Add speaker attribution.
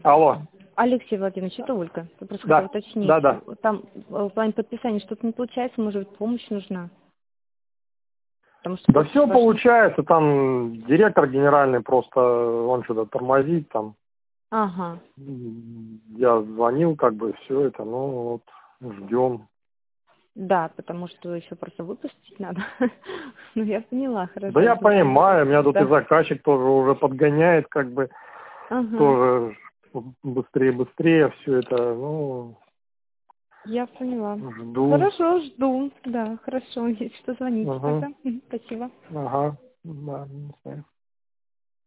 Speaker 1: Алло.
Speaker 2: Алексей Владимирович, это Ольга. Я просто
Speaker 1: Да.
Speaker 2: хотела уточнить.
Speaker 1: Да.
Speaker 2: Там в плане подписания что-то не получается, может быть, помощь нужна? Потому что
Speaker 1: Да все получается, там директор генеральный просто, он что-то тормозит там.
Speaker 2: Ага.
Speaker 1: Я звонил, как бы, все это, ну, вот, ждем.
Speaker 2: Да, потому что еще просто выпустить надо. Ну, я поняла,
Speaker 1: Да
Speaker 2: хорошо.
Speaker 1: я понимаю, меня тут и
Speaker 2: Да.
Speaker 1: заказчик тоже уже подгоняет, как бы,
Speaker 2: Ага.
Speaker 1: тоже быстрее все это, ну,
Speaker 2: Я поняла.
Speaker 1: жду.
Speaker 2: Хорошо, жду. Да, хорошо. Если что, звоните
Speaker 1: Ага,
Speaker 2: тогда. Спасибо.
Speaker 1: ага, да, не знаю.